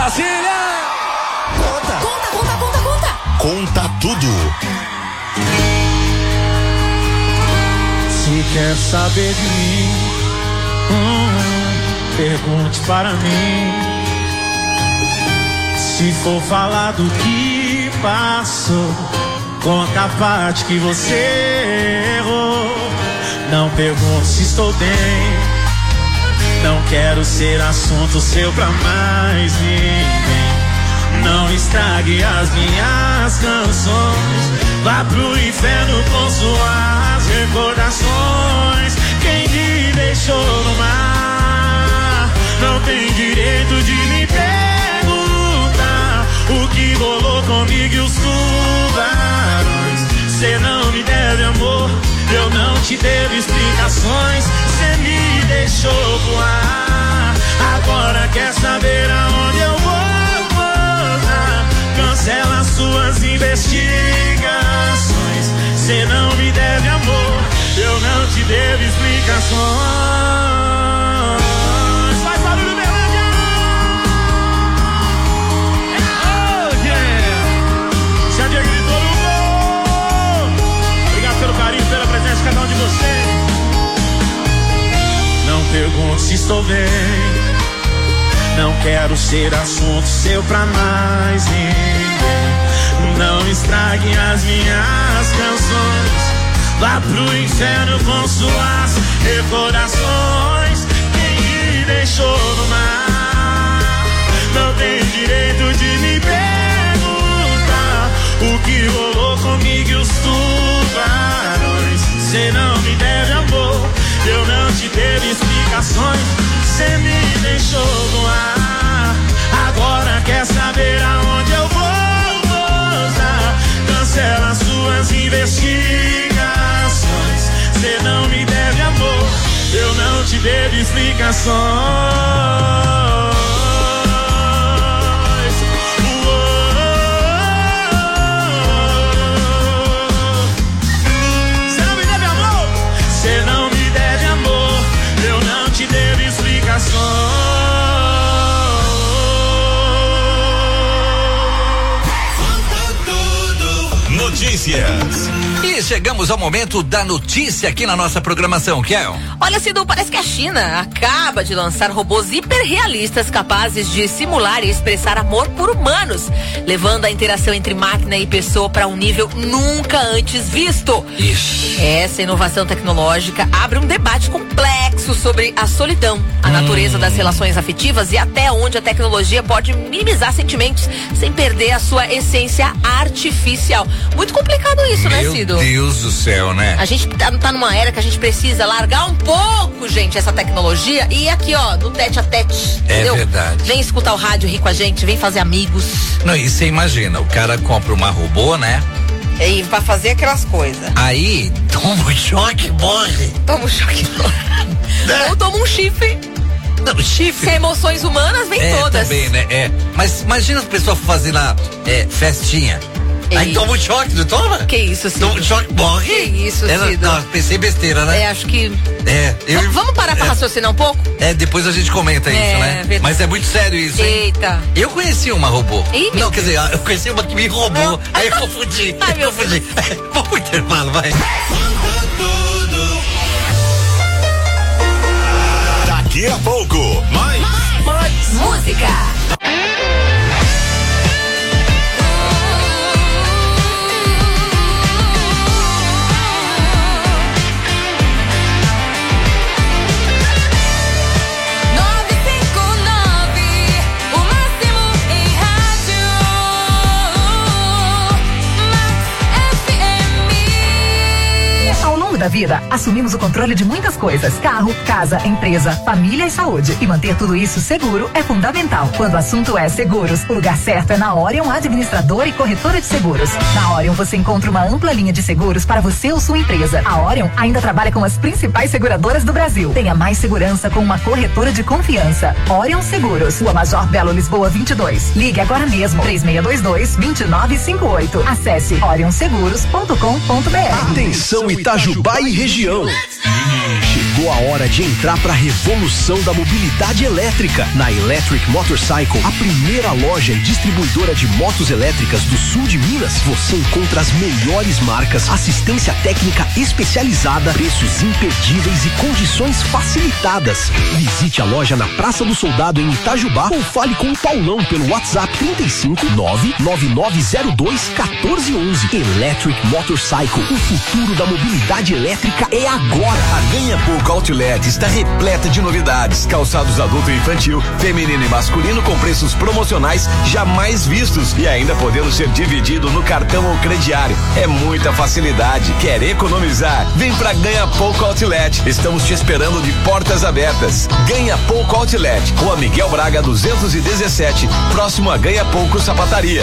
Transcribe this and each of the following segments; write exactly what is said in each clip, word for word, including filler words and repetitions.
Brasília! Conta! Conta, conta, conta, conta! Conta tudo! Se quer saber de mim, hum, pergunte para mim. Se for falar do que passou, conta a parte que você errou. Não pergunte se estou bem, não quero ser assunto seu pra mais ninguém. Não estrague as minhas canções, vá pro inferno com suas recordações. Quem me deixou no mar não tem direito de me perguntar o que rolou comigo e os tubarões. Cê não me deve amor, eu não te devo explicações. Cê me deixou voar, agora quer saber aonde eu vou. Cancela suas investigações. Cê não me deve amor, eu não te devo explicações. Faz barulho, Berlândia! Oh, yeah! Xavier gritou no gol. Obrigado pelo carinho, pela presença de cada um de vocês. Não pergunto se estou bem, não quero ser assunto seu pra mais ninguém. Não estrague as minhas canções, vá pro inferno com suas recordações. Quem me deixou no mar não tem direito de me perguntar o que rolou comigo e os tubarões. Cê não me deve amor, eu não te devo explicações. Cê me deixou voar, agora quer saber aonde eu vou pousar. Cancela suas investigações. Cê não me deve amor, eu não te devo explicações. Cê não me deve amor, cê não me deve amor, eu não te devo explicações. Notícias. E chegamos ao momento da notícia aqui na nossa programação, Kel. Olha, Cidu, parece que a China acaba de lançar robôs hiperrealistas capazes de simular e expressar amor por humanos, levando a interação entre máquina e pessoa para um nível nunca antes visto. Ixi. Essa inovação tecnológica abre um debate complexo sobre a solidão, a hum. natureza das relações afetivas e até onde a tecnologia pode minimizar sentimentos sem perder a sua essência artificial. Muito complicado isso, Meu né, Cido? Meu Deus do céu, né? A gente tá, tá numa era que a gente precisa largar um pouco, gente, essa tecnologia e ir aqui, ó, no tete a tete. É entendeu? verdade. Vem escutar o rádio, rir com a gente, vem fazer amigos. Não, e você imagina, o cara compra uma robô, né? E pra fazer aquelas coisas. Aí, toma um choque, morre. Toma um choque, morre. Ou toma um chifre. Não, chifre. Se é emoções humanas, vem é, todas. Também, né? É. Mas imagina as pessoas fazendo lá, é, festinha. Ei. Aí toma um choque, não toma? Que isso, Cido? Toma um choque, morre. Que isso, Ela, Cido? não, pensei besteira, né? É, acho que... É, eu... V- vamos parar pra é, raciocinar um pouco? É, depois a gente comenta É, isso, né? verdade. Mas é muito sério isso, hein? Eita. Eu conheci uma robô. Ih, não, quer dizer, eu conheci uma que me roubou. Não. Aí eu confundi. Ai, eu meu confundi. Vamos pro intervalo, vai. Daqui a pouco, mais, mais, mais. Música. Da vida, assumimos o controle de muitas coisas: carro, casa, empresa, família e saúde. E manter tudo isso seguro é fundamental. Quando o assunto é seguros, o lugar certo é na Orion Administradora e Corretora de Seguros. Na Orion você encontra uma ampla linha de seguros para você ou sua empresa. A Orion ainda trabalha com as principais seguradoras do Brasil. Tenha mais segurança com uma corretora de confiança. Orion Seguros, Rua Major Belo Lisboa vinte e dois. Ligue agora mesmo, três seis dois dois, dois nove cinco oito. Acesse orion seguros ponto com ponto br. Atenção, Itajubá e região. Chegou a hora de entrar para a revolução da mobilidade elétrica. Na Electric Motorcycle, a primeira loja e distribuidora de motos elétricas do sul de Minas, você encontra as melhores marcas, assistência técnica especializada, preços imperdíveis e condições facilitadas. Visite a loja na Praça do Soldado em Itajubá ou fale com o Paulão pelo WhatsApp trinta e cinco, nove nove nove zero dois, quatorze onze. Electric Motorcycle, o futuro da mobilidade elétrica é agora. A Ganha Pouco Outlet está repleta de novidades, calçados adulto e infantil, feminino e masculino com preços promocionais jamais vistos e ainda podendo ser dividido no cartão ou crediário. É muita facilidade. Quer economizar? Vem pra Ganha Pouco Outlet. Estamos te esperando de portas abertas. Ganha Pouco Outlet, Rua Miguel Braga duzentos e dezessete, próximo a Ganha Pouco Sapataria.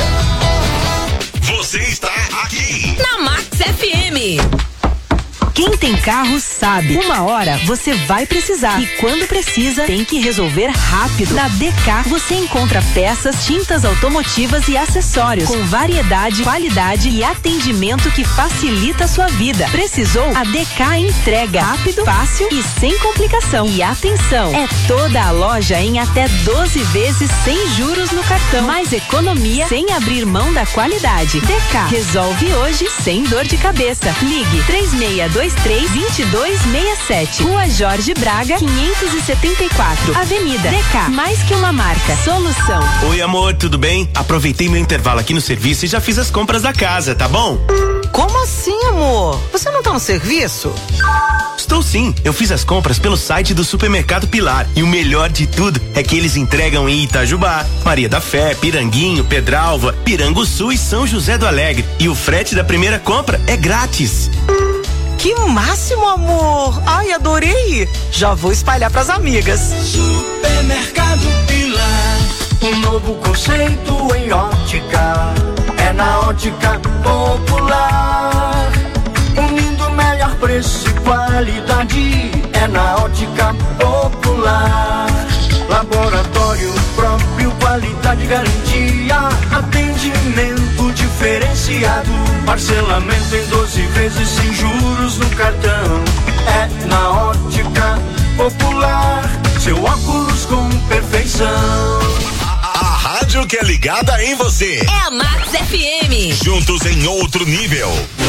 Você está aqui na Max F M. Quem tem carro sabe, uma hora você vai precisar e quando precisa tem que resolver rápido. Na D K você encontra peças, tintas automotivas e acessórios com variedade, qualidade e atendimento que facilita a sua vida. Precisou? A D K entrega rápido, fácil e sem complicação. E atenção, é toda a loja em até doze vezes sem juros no cartão. Mais economia sem abrir mão da qualidade. D K resolve hoje sem dor de cabeça. Ligue três seis dois três, dois dois seis sete. Rua Jorge Braga, quinhentos e setenta e quatro. Avenida D K, mais que uma marca, solução. Oi, amor, tudo bem? Aproveitei meu intervalo aqui no serviço e já fiz as compras da casa, tá bom? Como assim, amor? Você não tá no serviço? Estou sim, eu fiz as compras pelo site do Supermercado Pilar e o melhor de tudo é que eles entregam em Itajubá, Maria da Fé, Piranguinho, Pedralva, Piranguçu e São José do Alegre. E o frete da primeira compra é grátis. Que máximo, amor! Ai, adorei! Já vou espalhar pras amigas. Supermercado Pilar, um novo conceito em ótica. É na Ótica Popular, unindo melhor preço e qualidade. É na Ótica Popular. Laboratório próprio, qualidade, garantia, atendimento diferenciado, parcelamento em doze vezes sem juros no cartão. É na Ótica Popular, seu óculos com perfeição. A, a rádio que é ligada em você. É a Max F M. Juntos em outro nível.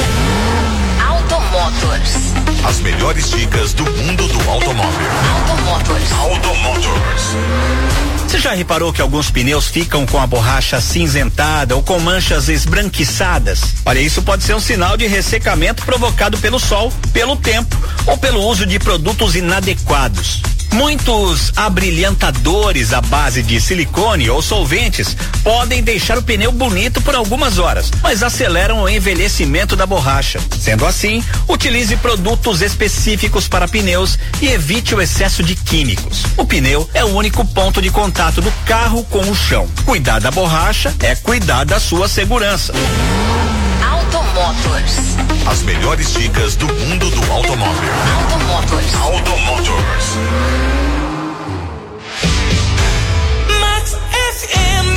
Automotors. As melhores dicas do mundo do automóvel. Automotors. Automotors. Você já reparou que alguns pneus ficam com a borracha acinzentada ou com manchas esbranquiçadas? Olha, isso pode ser um sinal de ressecamento provocado pelo sol, pelo tempo ou pelo uso de produtos inadequados. Muitos abrilhantadores à base de silicone ou solventes podem deixar o pneu bonito por algumas horas, mas aceleram o envelhecimento da borracha. Sendo assim, utilize produtos específicos para pneus e evite o excesso de químicos. O pneu é o único ponto de contato do carro com o chão. Cuidar da borracha é cuidar da sua segurança. Automotors. As melhores dicas do mundo do automóvel. Automotors. Automotors. Max F M.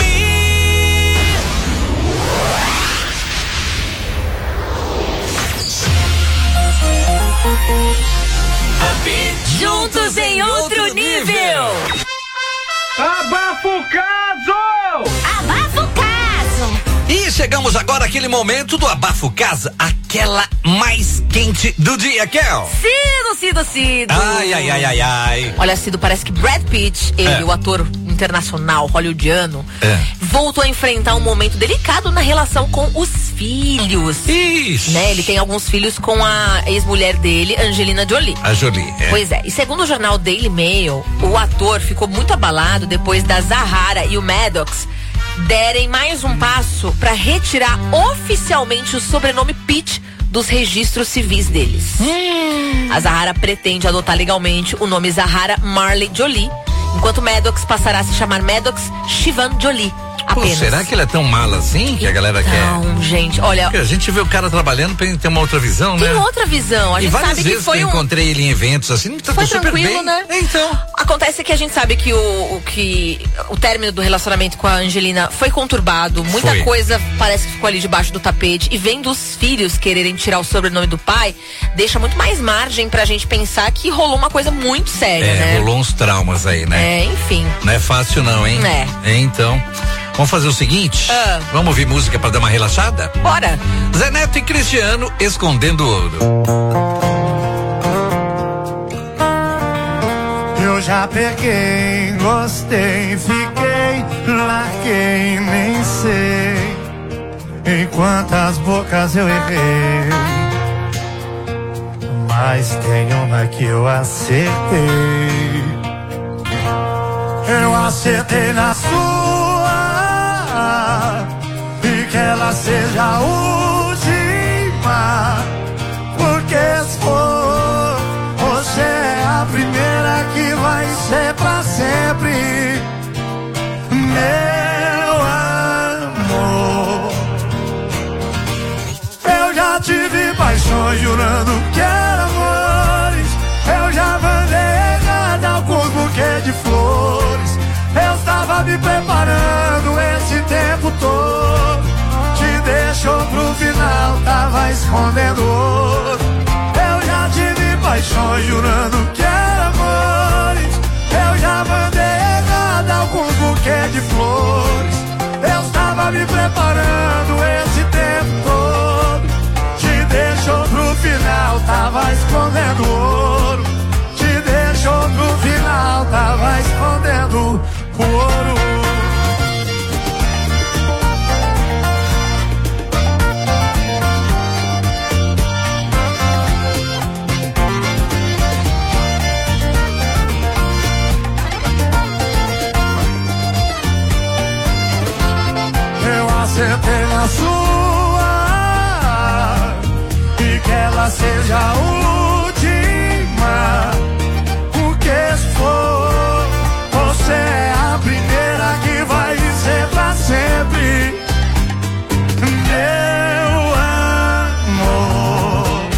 Juntos em outro nível. Abafa o caso! Abafa o caso! E chegamos agora àquele momento do Abafo Casa, aquela mais quente do dia, Kel. Cido, Cido, Cido. Ai, ai, ai, ai, ai. Olha, Cido, parece que Brad Pitt, ele, É. o ator internacional hollywoodiano, É. voltou a enfrentar um momento delicado na relação com os filhos. Isso. Né? Ele tem alguns filhos com a ex-mulher dele, Angelina Jolie. A Jolie, é. Pois é, e segundo o jornal Daily Mail, o ator ficou muito abalado depois da Zahara e o Maddox derem mais um passo para retirar oficialmente o sobrenome Pitt dos registros civis deles. Hum. A Zahara pretende adotar legalmente o nome Zahara Marley Jolie, enquanto Maddox passará a se chamar Maddox Shivan Jolie, a Apenas. será que ele é tão mala assim que a galera quer? Não, gente, olha. Porque a gente vê o cara trabalhando pra ele ter uma outra visão, né? Tem outra visão. A e gente várias sabe vezes que foi que eu um... encontrei ele em eventos assim, tá foi super tranquilo, bem. né? É, então. Acontece que a gente sabe que o, o que o término do relacionamento com a Angelina foi conturbado, muita Foi. coisa parece que ficou ali debaixo do tapete, e vendo os filhos quererem tirar o sobrenome do pai, deixa muito mais margem pra gente pensar que rolou uma coisa muito séria, É, né? rolou uns traumas aí, né? É, enfim. Não é fácil não, hein? É. É, então. Vamos fazer o seguinte? Ah. Vamos ouvir música pra dar uma relaxada? Bora! Zé Neto e Cristiano escondendo ouro. Eu já peguei, gostei, fiquei, larguei, nem sei em quantas bocas eu errei, mas tem uma que eu acertei. Eu acertei na sua, e que ela seja a última, porque se for, você é a primeira que vai ser pra sempre, meu amor. Eu já tive paixões jurando que eram amores, eu já mandei errada alguns buquês de flores, eu estava me preparando esse tempo todo, te deixou pro final, tava escondendo ouro. Eu já tive paixões jurando que eram amores, eu já mandei errado alguns buquês de flores, eu estava me preparando esse tempo todo, te deixou pro final, tava escondendo ouro, te deixou pro final, tava escondendo o ouro. Acertei na sua, e que ela seja a última, porque se for, você é a primeira que vai dizer pra sempre, meu amor.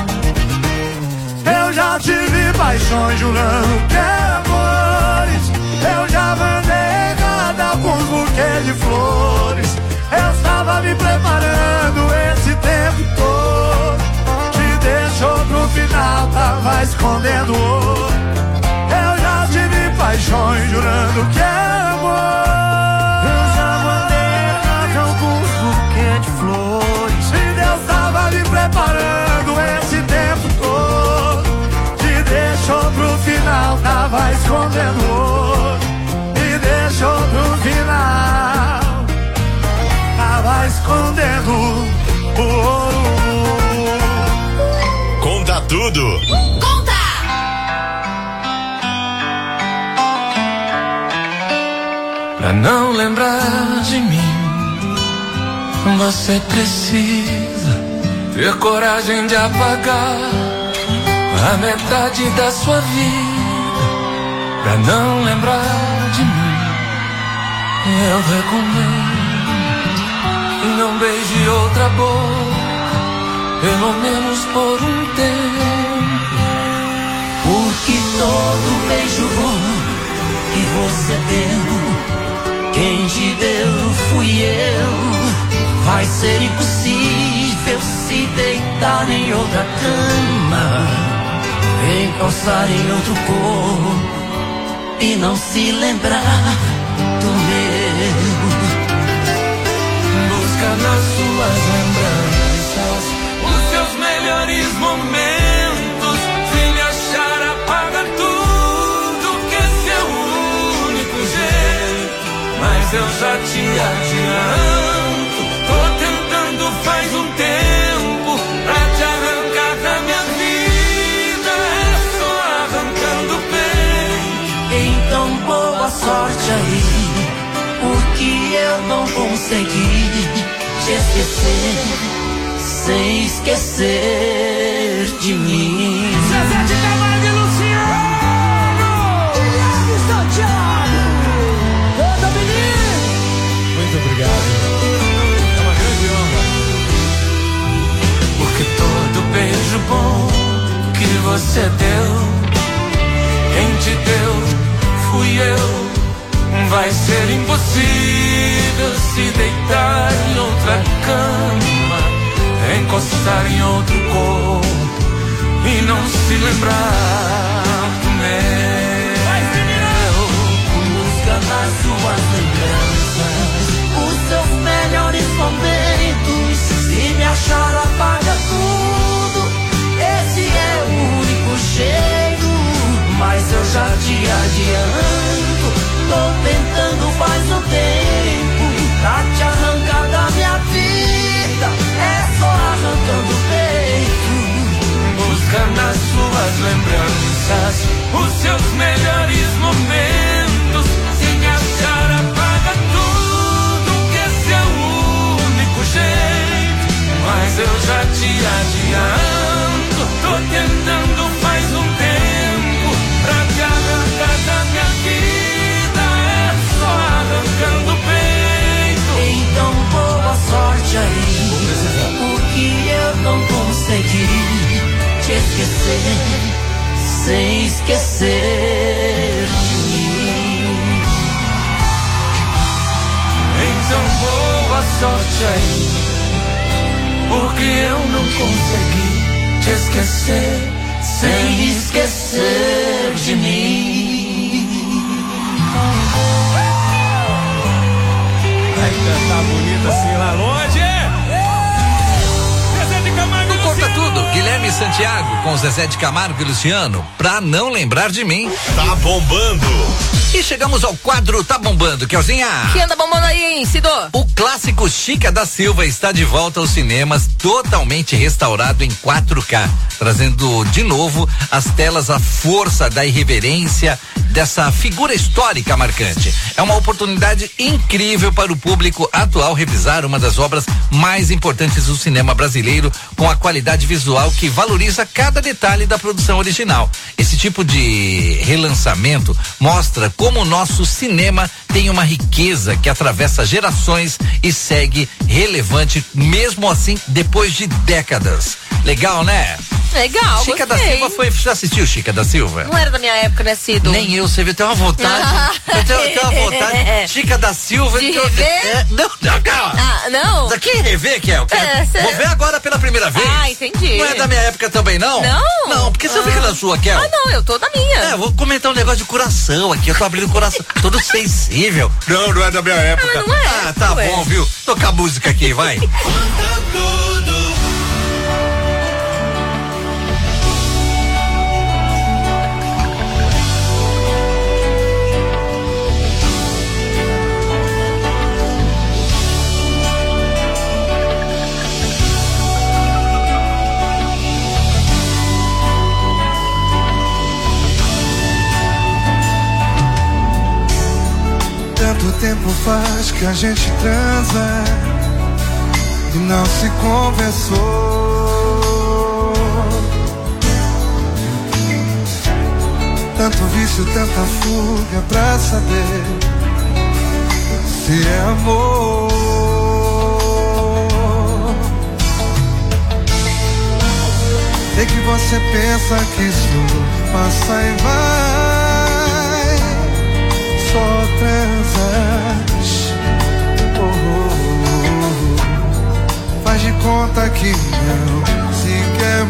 Eu já tive paixões jurando que eram amores, eu já mandei errado alguns buquês de flores, eu estava me preparando esse tempo todo, te deixou pro final, tava escondendo ouro. Eu já tive paixões jurando que era amor, eu já mandei errado alguns buquês de flores, e Deus tava me preparando esse tempo todo, te deixou pro final, tava escondendo ouro, e deixou pro final, tava escondendo o ouro. Conta tudo. Conta! Pra não lembrar de mim, você precisa ter coragem de apagar a metade da sua vida. Pra não lembrar de mim, eu recomendo, não beije outra boca, pelo menos por um tempo, porque todo beijo bom que você deu, quem te deu fui eu. Vai ser impossível se deitar em outra cama, encostar em outro corpo e não se lembrar do meu. Busca nas suas lembranças os seus melhores momentos. Se lhe achar, apaga tudo, que esse é o único jeito. Mas eu já te adianto, tô tentando faz um tempo pra te arrancar da minha vida. É só arrancando bem. Então boa sorte aí, porque eu não consegui te esquecer sem esquecer de mim. Zezé de Camargo e Luciano, Guilherme Santiago, canta menino. Muito impossível se deitar em outra cama, encostar em outro corpo e não se lembrar do meu. Busca nas suas lembranças os seus melhores momentos. Se me achar, apaga tudo. Esse é o único jeito. Mas eu já te adianto, tô tentando faz um tempo pra te arrancar da minha vida. É só arrancando o peito. Busca nas suas lembranças os seus melhores momentos. Se me achar, apaga tudo, que esse é o único jeito. Mas eu já te adianto, tô tentando faz um tempo pra te arrancar da minha vida. É só arrancando o peito. Então boa sorte aí, porque eu não consegui te esquecer, sem esquecer de mim. Então boa sorte aí, porque eu não consegui te esquecer, sem esquecer de mim. Vai cantar bonito assim lá longe. No Conta Tudo, Guilherme Santiago com Zezé de Camargo e Luciano, pra não lembrar de mim. Tá bombando. E chegamos ao quadro Tá Bombando, Kelzinha. Que anda bombando aí, hein, Cido? O clássico Chica da Silva está de volta aos cinemas, totalmente restaurado em quatro K, trazendo de novo às telas a força da irreverência dessa figura histórica marcante. É uma oportunidade incrível para o público atual revisar uma das obras mais importantes do cinema brasileiro, com a qualidade visual que valoriza cada detalhe da produção original. Esse tipo de relançamento mostra como o nosso cinema tem uma riqueza que atravessa gerações e segue relevante mesmo assim depois de décadas. Legal, né? Legal, Chica gostei. da Silva foi, já assistiu Chica da Silva? Não era da minha época, né, Cido? Nem eu, você viu, tem uma vontade. eu, tenho, eu tenho uma vontade. Chica da Silva. De eu, rever? É, não, não, calma. Ah, não? Daqui rever, Kel. É, cê... Vou ver agora pela primeira vez. Ah, entendi. Não é da minha época também, não? Não? Não, porque você ah. fica na sua, Kel. Ah, não, eu tô na minha. É, vou comentar um negócio de coração aqui. Eu tô abrindo o coração, todo sensível. Não, não é da minha época. Ah, não é? Ah, tá Ué. bom, viu? Tocar música aqui, vai. Tanto tempo faz que a gente transa e não se conversou. Tanto vício, tanta fuga pra saber se é amor. Sei que você pensa que isso passa e vai, só transas. Oh, oh, oh. Faz de conta que não se quer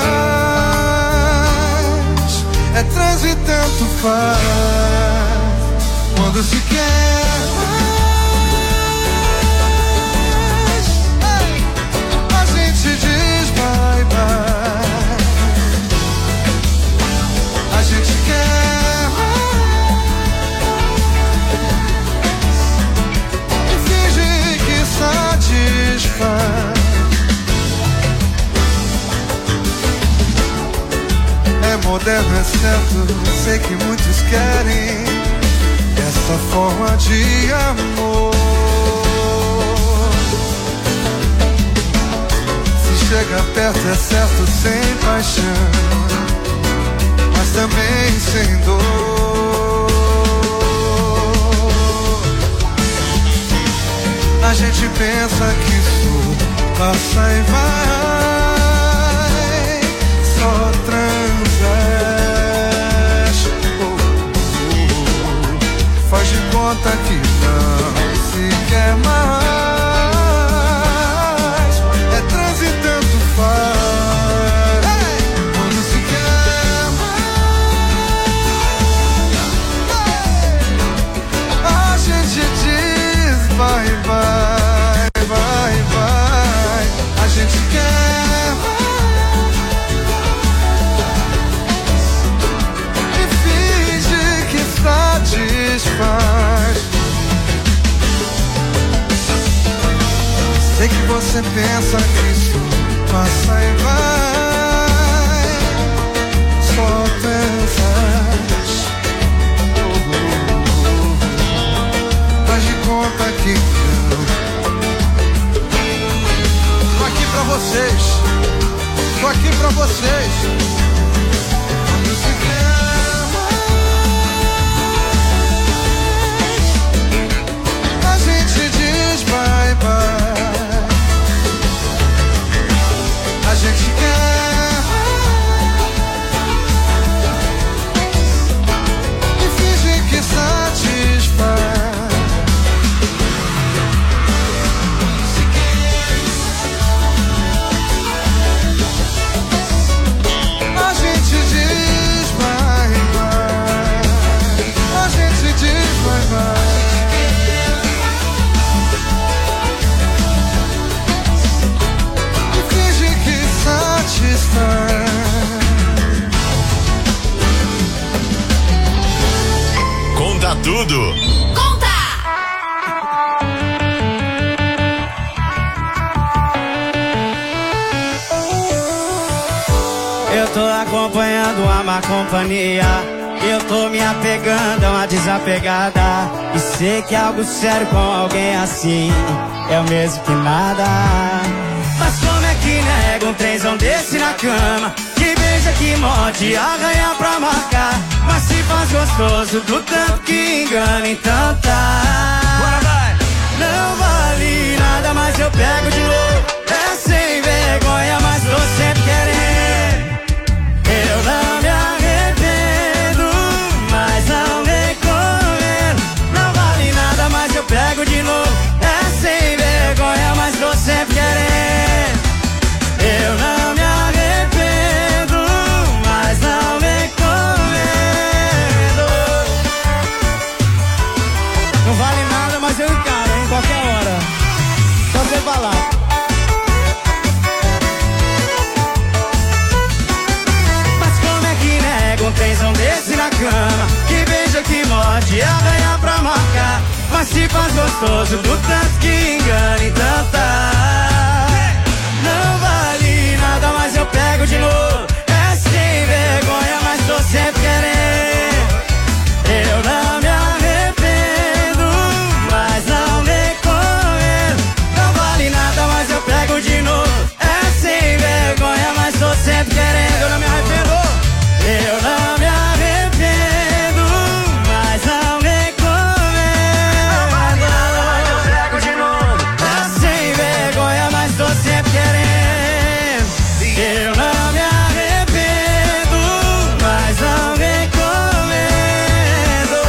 mais. É trans e tanto faz quando se quer mais. A gente diz bye bye. A gente quer satisfaz. É moderno, é certo, sei que muitos querem essa forma de amor. Se chega perto é certo, sem paixão, mas também sem dor. A gente pensa que isso passa e vai, só transas. Oh, oh, oh. Faz de conta que não se quer mais. É transe e tanto faz. Quando se quer mais, a gente diz vai, vai, vai, vai. A gente quer mais e finge que satisfaz. Sei que você pensa que isso passa e vai. Só pensas. Faz de conta que não. Tô aqui pra vocês. Tô aqui pra vocês. Quando se quer mais, a gente diz bye bye. A gente quer e finge que satisfaz. Se quer, a gente diz bye bye. A gente diz bye bye. Conta tudo. Conta! Eu tô acompanhando a má companhia. Eu tô me apegando a uma desapegada. E sei que algo sério com alguém assim é o mesmo que nada. Mas como é que nega um trenzão desse na cama? Que beija, que morde, arranha pra marcar. Mas se faz gostoso do tanto que engana, então tá. Bora, vai! Não vale nada, mas eu pego de novo. É sem vergonha, mas tô sempre querendo. Eu não me arrependo, mas não me comendo. Não vale nada, mas eu pego de novo. É sem vergonha, mas tô sempre querendo. Eu não me arrependo, mas não me comendo. Não vale nada, mas eu encaro, em qualquer hora. Só você falar. Mas como é que nega um trenzão desse na cama? Que beija, que morde, arranha pra marcar. Mas se faz gostoso do tanto que engana, então tá. Não vale nada, mas eu pego de novo. É sem vergonha, mas tô sempre querendo. Eu não me arrependo, mas não me comendo. Não vale nada, mas eu pego de novo. É sem vergonha, mas tô sempre querendo. Eu não me arrependo. Eu não me arrependo, mas não me comendo. Não vale nada, mas eu pego de novo. É sem vergonha, mas tô sempre querendo. Eu não me arrependo, mas não me comendo.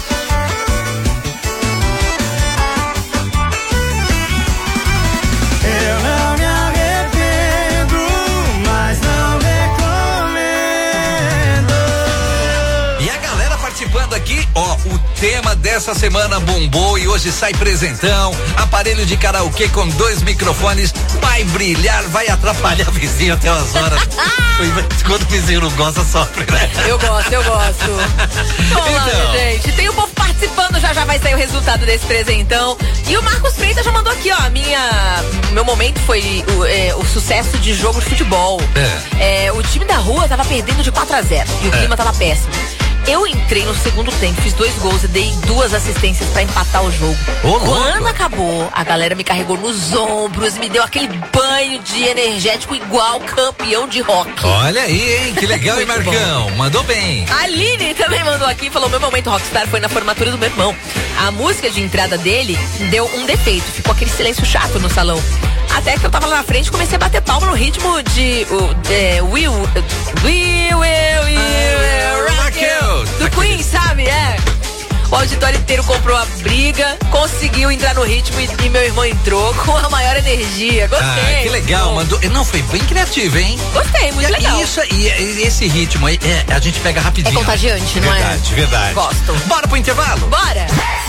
Eu não me arrependo, mas não me comendo. E a galera participando aqui, ó, o tema dessa semana bombou e hoje sai presentão, aparelho de karaokê com dois microfones, vai brilhar, vai atrapalhar o vizinho até umas horas. Quando o vizinho não gosta, sofre, né? Eu gosto, eu gosto. Vamos lá, Então. gente. Tem o povo participando, já já vai sair o resultado desse presentão. E o Marcos Freitas já mandou aqui, ó, a minha, meu momento foi o, é, o sucesso de jogo de futebol. É, o time da rua tava perdendo de quatro a zero e o É. clima tava péssimo. Eu entrei no segundo tempo, fiz dois gols e dei duas assistências pra empatar o jogo. Ô, louco. Quando acabou, a galera me carregou nos ombros e me deu aquele banho de energético igual campeão de rock. Olha aí, hein? Que legal, hein, Muito bom. Marcão? Mandou bem. A Aline também mandou aqui e falou: meu momento rockstar foi na formatura do meu irmão. A música de entrada dele deu um defeito, ficou aquele silêncio chato no salão. Até que eu tava lá na frente e comecei a bater palma no ritmo de o, é, We Will, We Will, We Will Rock You, do Queen, sabe? É. O auditório inteiro comprou a briga, conseguiu entrar no ritmo e, e meu irmão entrou com a maior energia. Gostei. Ah, que legal, mandou. Não, foi bem criativo, hein? Gostei, muito e, legal. Isso, e, e esse ritmo aí, é, a gente pega rapidinho. É contagiante, não é? Verdade, verdade. Gosto. Bora pro intervalo? Bora!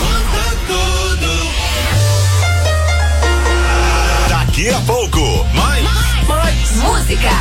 Daqui a pouco, mais, mais, mais. Música.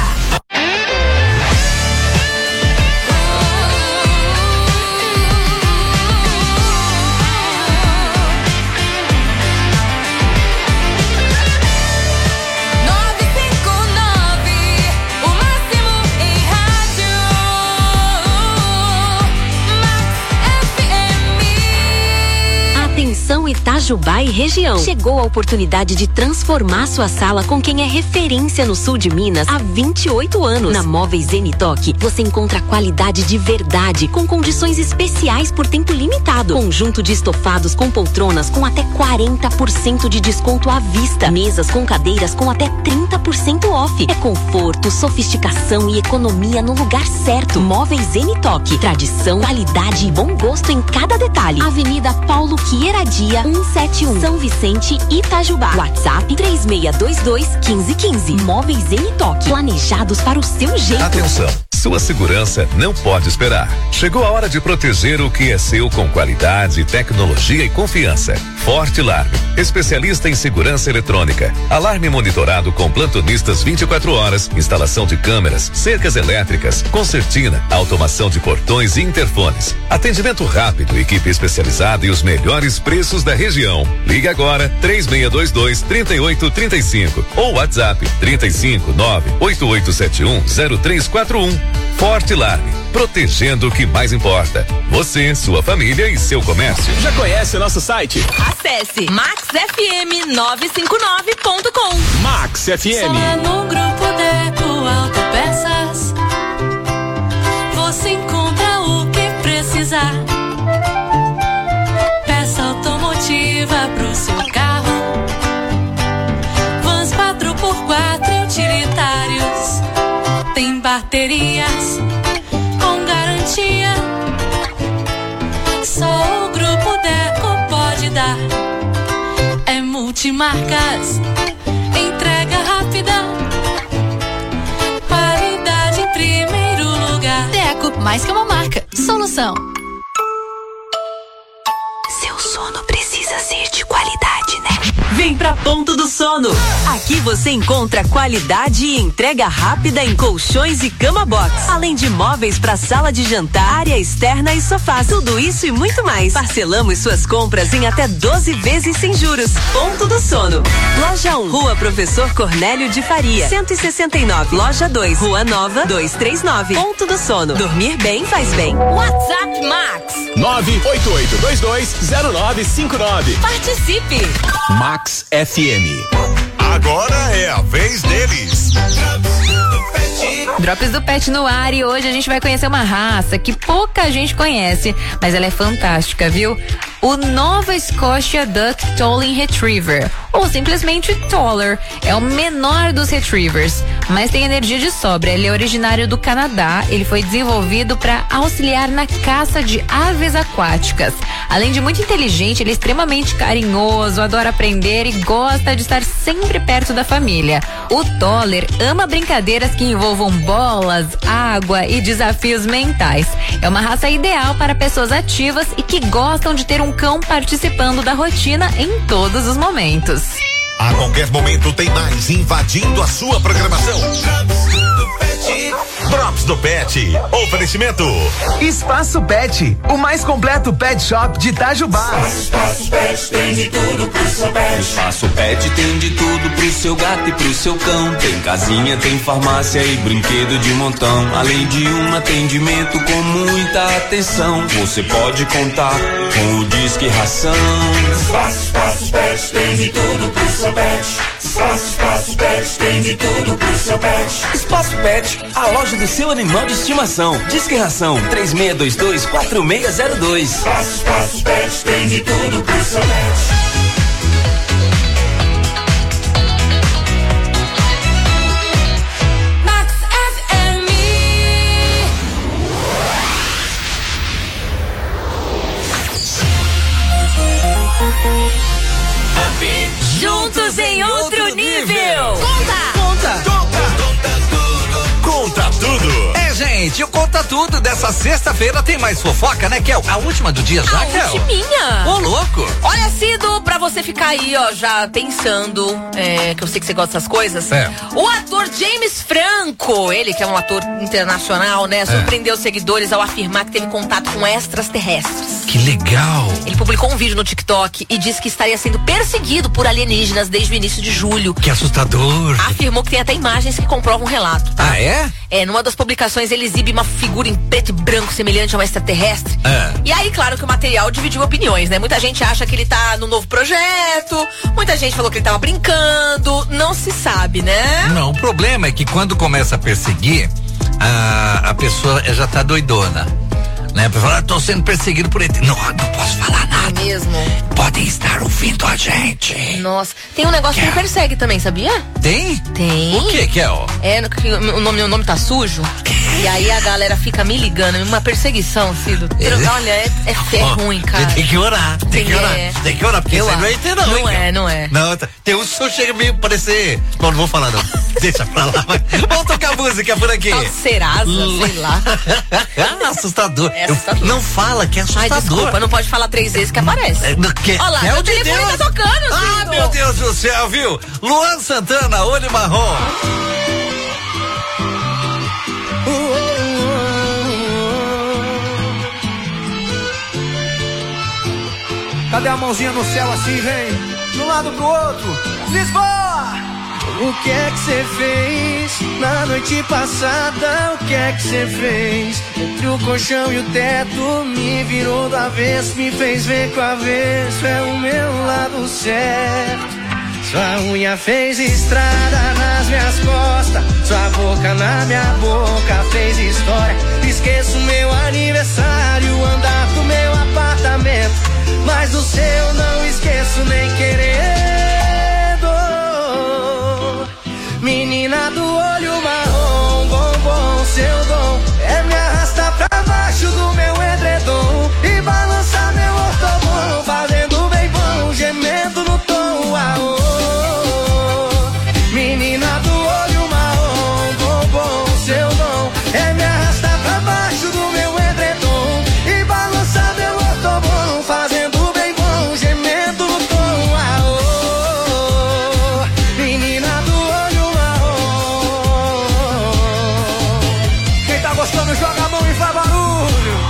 Atenção Itajubá e região. Chegou a oportunidade de transformar sua sala com quem é referência no sul de Minas há vinte e oito anos. Na Móveis N-Toque, você encontra qualidade de verdade, com condições especiais por tempo limitado. Conjunto de estofados com poltronas com até quarenta por cento de desconto à vista. Mesas com cadeiras com até trinta por cento off. É conforto, sofisticação e economia no lugar certo. Móveis N-Toque. Tradição, qualidade e bom gosto em cada detalhe. Avenida Paulo Queira Dia, cento e setenta e um, São Vicente, Itajubá. WhatsApp três seis dois dois, um cinco um cinco. Móveis N-Toque. Planejados para o seu jeito. Atenção, sua segurança não pode esperar. Chegou a hora de proteger o que é seu com qualidade, tecnologia e confiança. Forte Alarme, especialista em segurança eletrônica. Alarme monitorado com plantonistas vinte e quatro horas, instalação de câmeras, cercas elétricas, concertina, automação de portões e interfones. Atendimento rápido, equipe especializada e os melhores preços da região. Ligue agora três seis dois dois, três oito três cinco ou WhatsApp trinta e cinco, nove oito oito sete um, zero três quatro um. Forte Alarme, protegendo o que mais importa. Você, sua família e seu comércio. Já conhece o nosso site? Acesse max f m nove cinco nove ponto com. Max F M. Só no Grupo Deco Autopeças você encontra o que precisar. Peça automotiva pro seu carro, vans quatro por quatro utilitários, tem baterias com garantia. Só o Grupo Deco pode dar. É multimarcas, entrega rápida, qualidade em primeiro lugar. Deco, mais que uma marca, solução. Seu sono precisa ser de qualidade, né? Vem pra Ponto do Sono. Aqui você encontra qualidade e entrega rápida em colchões e cama box, além de móveis para sala de jantar, área externa e sofás. Tudo isso e muito mais. Parcelamos suas compras em até doze vezes sem juros. Ponto do Sono. Loja um, Rua Professor Cornélio de Faria, cento e sessenta e nove. Loja dois, Rua Nova, duzentos e trinta e nove. Ponto do Sono. Dormir bem faz bem. WhatsApp Max nove oito oito dois dois zero nove cinco nove. Participe. Max F M. Agora é a vez deles. Drops do Pet no ar e hoje a gente vai conhecer uma raça que pouca gente conhece, mas ela é fantástica, viu? O Nova Scotia Duck Tolling Retriever, ou simplesmente Toller, é o menor dos retrievers, mas tem energia de sobra. Ele é originário do Canadá, ele foi desenvolvido para auxiliar na caça de aves aquáticas. Além de muito inteligente, ele é extremamente carinhoso, adora aprender e gosta de estar sempre perto da família. O Toller ama brincadeiras que envolvam bolas, água e desafios mentais. É uma raça ideal para pessoas ativas e que gostam de ter um cão participando da rotina em todos os momentos. A qualquer momento tem mais invadindo a sua programação. Drops do Pet. Oferecimento. Espaço Pet, o mais completo pet shop de Itajubá. Espaço Pet tem de tudo pro seu pet. Espaço Pet tem de tudo pro seu gato e pro seu cão. Tem casinha, tem farmácia e brinquedo de montão. Além de um atendimento com muita atenção. Você pode contar com o Disque Ração. Espaço, Espaço Pet tem de tudo pro seu pet. Espaço, Espaço Pet tem de tudo pro seu pet. Espaço Pet, a loja do seu animal de estimação. Disque Ração três seis dois dois, quatro seis zero dois. Espaço, Espaço Pet tem de tudo pro seu pet. E o Conta Tudo dessa sexta-feira tem mais fofoca, né, Kel? A última do dia já, a Kel? ultiminha. Ô, louco. Olha, Cido, pra você ficar aí, ó, já pensando, é, que eu sei que você gosta dessas coisas. É. O ator James Franco, ele que é um ator internacional, né, surpreendeu os seguidores ao afirmar que teve contato com extraterrestres. Que legal. Ele publicou um vídeo no TikTok e disse que estaria sendo perseguido por alienígenas desde o início de julho. Que assustador. Afirmou que tem até imagens que comprovam o relato. Tá? Ah, é? É, numa das publicações ele exibe uma figura em preto e branco semelhante a uma extraterrestre. É. E aí, claro que o material dividiu opiniões, né? Muita gente acha que ele tá no novo projeto, muita gente falou que ele tava brincando, não se sabe, né? Não, o problema é que quando começa a perseguir, a, a pessoa já tá doidona. Né? Pra falar, tô sendo perseguido por ele. Não, não posso falar nada. É mesmo? Podem estar ouvindo a gente. Nossa, tem um negócio que me persegue também, sabia? Tem? Tem. O que, Kel? É, no- que o nome, o nome tá sujo. E aí a galera fica me ligando, uma perseguição, Cido. Olha, é, é, é Ó, ruim, cara. Tem que orar, tem que orar. É. Tem que orar, porque Eu isso aí não é acho. entender, não. Não hein, é, Kel? não é. Não, tá- tem um som chega meio parecer. Não, não vou falar, não. Deixa pra lá. Vai. Vamos tocar música por aqui. Tal de Serasa, sei lá. Assustador. É Eu- assustador. não fala que é assustador. Ai, desculpa, não pode falar três vezes que aparece. É, no que- Olha lá, é meu o de telefone Deus. tá tocando, Ah, Cido. meu Deus do céu, viu? Luan Santana, Olho Marrom. Cadê a mãozinha no céu assim, vem? De um lado pro outro. Lisboa! O que é que você fez na noite passada? O que é que você fez? Entre o colchão e o teto, me virou do avesso, me fez ver que o avesso é o meu lado certo. Sua unha fez estrada nas minhas costas, sua boca na minha boca fez história. Esqueço meu aniversário, andar do meu apartamento, mas o seu não esqueço nem querendo. Menina do olho marrom, bombom, seu dom é me arrastar pra baixo do meu edredom e balançar meu ortobom, fazendo bem bom, gemendo no tom. Ah, oh, oh. Menina do olho marrom, bombom, seu dom é me arrastar pra baixo do meu edredom e balançar meu ortobom, fazendo bem bom, gemendo no tom. Ah, oh, oh. Menina do olho marrom. Quem tá gostando joga a mão e faz barulho.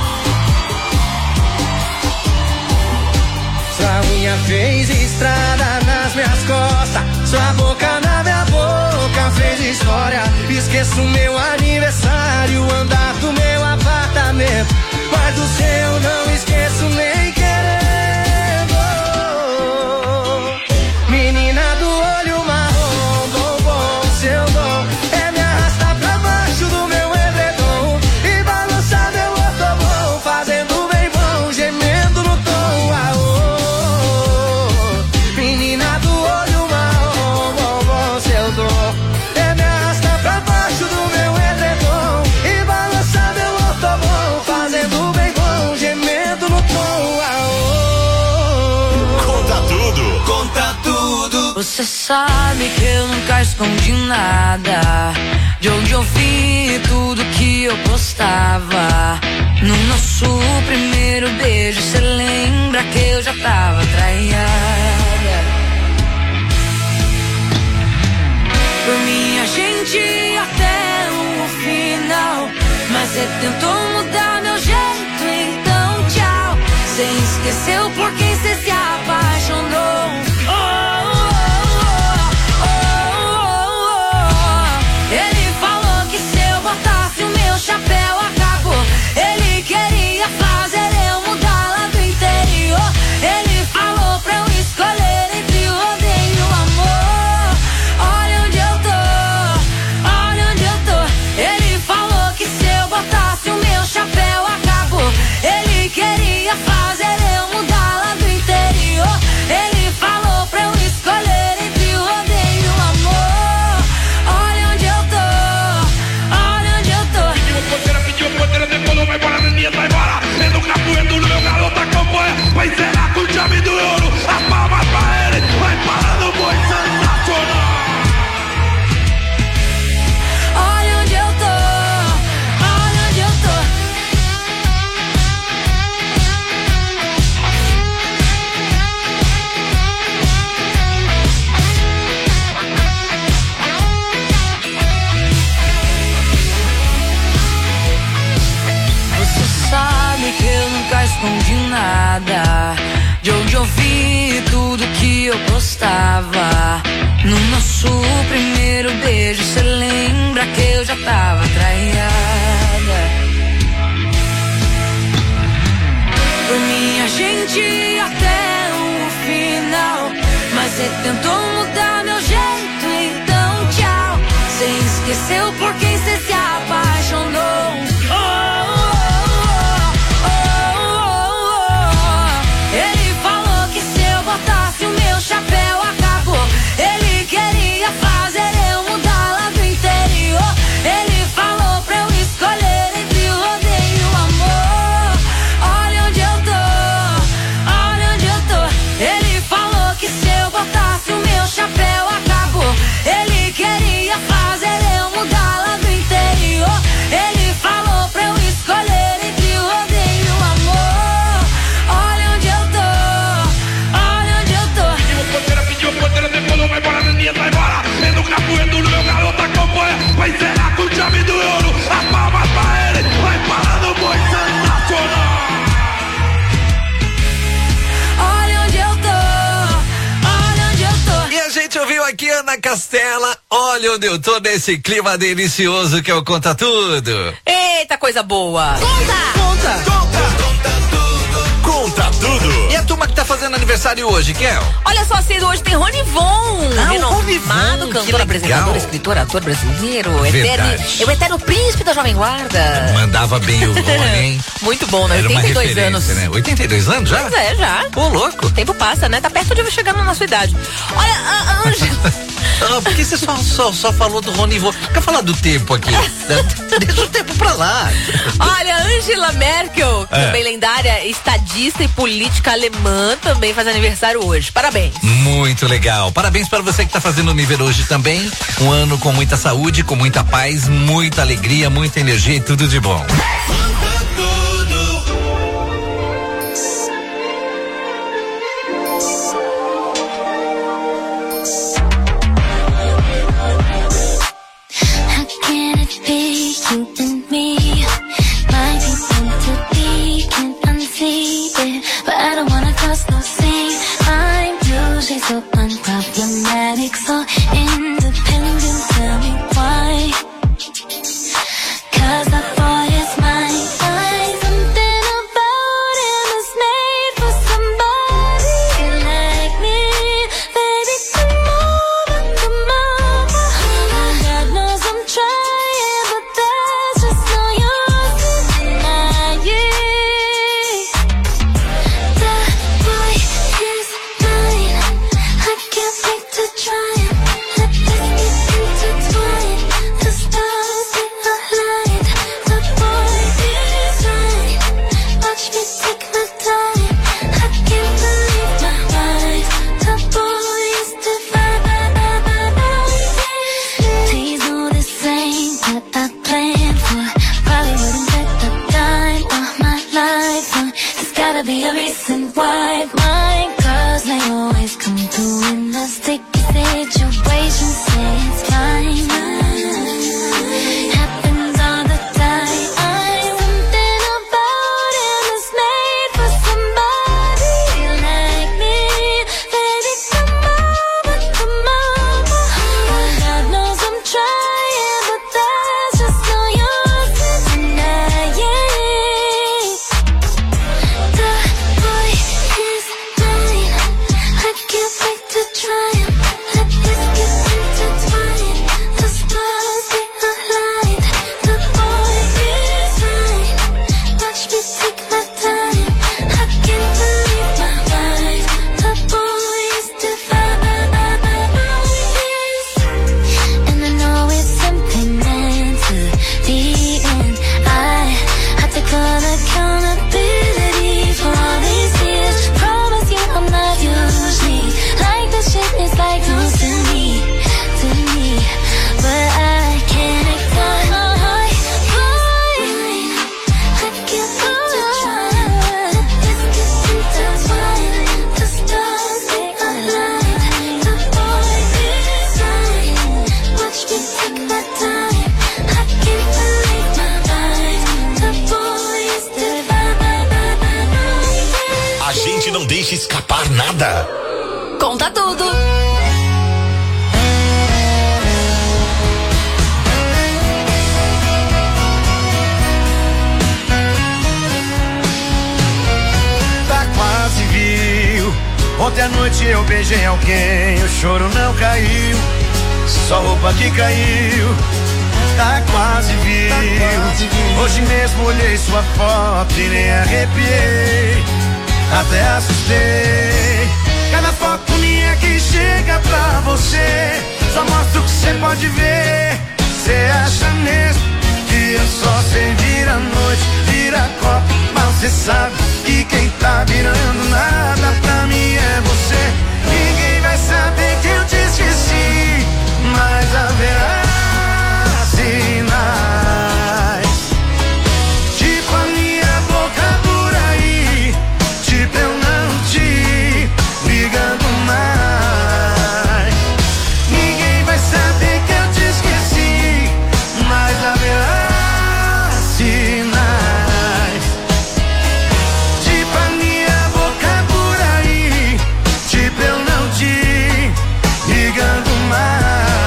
Sua unha fez estrada nas minhas costas, sua boca na minha boca fez história. Esqueço meu aniversário, andar do meu apartamento, mas do seu não esqueço nem querendo. Menina do olho marrom, bombom, seu dom é me arrastar pra baixo do meu edredom e balançar meu ortobom, fazendo bem bom, gemendo no tom. Ah, oh, oh. Menina do olho marrom, bombom, seu dom é me arrastar pra baixo do meu edredom e balançar meu ortobom, fazendo bem bom, gemendo no tom. Ah, oh, oh. Conta tudo. Conta tudo. Você sabe que eu nunca escondi nada, de onde eu vi tudo que eu postava. No nosso primeiro beijo, cê lembra que eu já tava traída. Por mim a gente ia até o final, mas cê tentou mudar meu jeito, então tchau. Cê esqueceu por quem cê se apaixonou. Oh, oh, oh, oh, oh. Ele falou que se eu botasse o meu chapéu acabou. Ele queria fazer eu mudar lá do interior. Ele falou pra eu escolher entre o odeio e o amor. Olha onde eu tô, olha onde eu tô. Ele falou que se eu botasse o meu chapéu acabou. Ele queria fazer eu mudar lá do interior. Ele falou gostava. No nosso primeiro beijo, cê lembra que eu já tava traiada. Por mim a gente ia até o final, mas cê tentou mudar meu jeito, então tchau. Cê esqueceu por quem cê se apaixonou. Oh, oh, oh, oh, oh. Ele falou que se eu botasse o meu chapéu acabou. Ele queria fazer eu mudar lá do interior. Ele falou pra eu escolher entre o rodeio e o amor. Olha onde eu tô, olha onde eu tô. Ele falou que se eu botasse o meu chapéu acabou. Ele queria fazer eu mudar lá do interior. Ele falou pra eu escolher entre o rodeio e o amor. Olha onde eu tô, olha onde eu tô. Pediu porteira, pediu porteira, depois vai embora, menina, vai embora. Endo capoeiro no meu garoto acompanha. Vai zerar com chave do ouro. As palmas pra ele, vai parar no boi sensacional. Olha onde eu tô, olha onde eu tô. E a gente ouviu aqui Ana Castela, olha onde eu tô nesse clima delicioso que eu Conta Tudo. Eita, coisa boa. Conta! Conta! Conta Tudo! E a turma que tá fazendo aniversário hoje, Kel? Olha só, cedo hoje tem Rony Von, Ah, renomado cantor, apresentador, escritor, ator brasileiro, eterno, é o eterno príncipe da Jovem Guarda. Mandava bem o Rony, hein? Muito bom, né? Era uma oitenta e dois referência, anos. né? oitenta e dois anos já? Pois é, já. Pô, louco. O tempo passa, né? Tá perto de chegar na nossa idade. Olha, a Ângela... Ah, por que você só, só, só falou do Rony Von? Quer falar do tempo aqui? Deixa o tempo pra lá. Olha, Angela Merkel, É. também lendária estadista e política alemã, também faz aniversário hoje. Parabéns. Muito legal. Parabéns para você que tá fazendo o nível hoje também. Um ano com muita saúde, com muita paz, muita alegria, muita energia e tudo de bom. How can it be you and me? Might be meant to be, can't unsee it, but I don't wanna cause no scene. I'm usually so unproblematic, so independent. Tell me why? 'Cause that boy is mine. I something about him is made for somebody like me. Baby, come over, come over. God knows I'm trying, but there's just no use in denying. That boy is mine. I can't wait to try him. Let this get intertwined. The stars get aligned. That boy is mine. Watch me take my time. I can't believe my mind. That boy is divine. Please know this ain't what I planned for. Probably wouldn't bet the dime of my life on. There's gotta be a reason why my girls, they always come through in the sticky situation. Say it's mine. Happens all the time. I'm something about him is made for somebody like me. Baby, come over, come over. God knows I'm trying, but there's just no use in denying. That boy is mine. I can't wait to try him. Let this get intertwined. The stars get aligned. The boy is mine. Watch me take my time. I can't believe my mind. The boy is divine. And I know it's something meant to be, and I have to call accountability for all these years. Promise you I'm not usually like this shit. It's like news to me, to me, but I can't ignore my boy. I can't wait to try. Let this get intertwined. The stars they aligned. The boy is mine. Watch me take my time. I can't believe my mind. The boy is divine. A gente não deixa escapar nada. conta tudo. Tá quase viu. Ontem à noite eu beijei alguém, o choro não caiu, só roupa que caiu. Tá quase viu. Hoje mesmo olhei sua foto e nem arrepiei, até assustei. Cada foto minha que chega pra você só mostra o que você pode ver. Cê acha mesmo que eu só sei virar noite, virar copo, mas cê sabe que quem tá virando nada pra mim é você. Ninguém vai saber que eu te esqueci, mas haverá sinais, tipo a minha boca por aí, tipo eu não te ligando mais. Ninguém vai saber que eu te esqueci, mas haverá sinais, tipo a minha boca por aí, tipo eu não te ligando mais.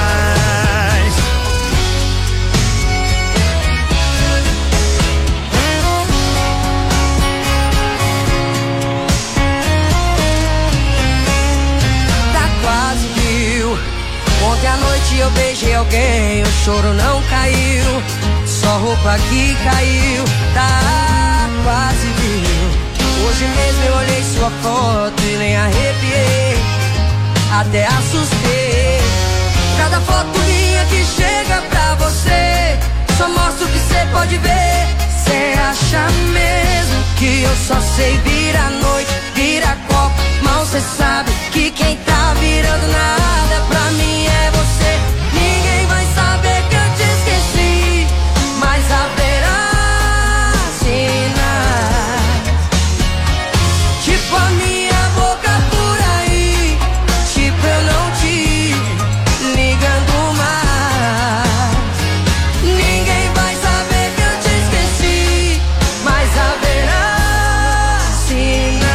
Ontem à noite eu beijei alguém, o choro não caiu, só roupa que caiu, tá quase viu. Hoje mesmo eu olhei sua foto e nem arrepiei, até assustei. Cada foto minha que chega pra você só mostra o que cê pode ver. Cê acha mesmo que eu só sei virar noite, virar copo, mal cê sabe que quem tá virando nada pra mim é você. Ninguém vai saber que eu te esqueci, mas haverá sinais, tipo a minha boca por aí, tipo eu não te ligando mais. Ninguém vai saber que eu te esqueci, mas haverá sinais,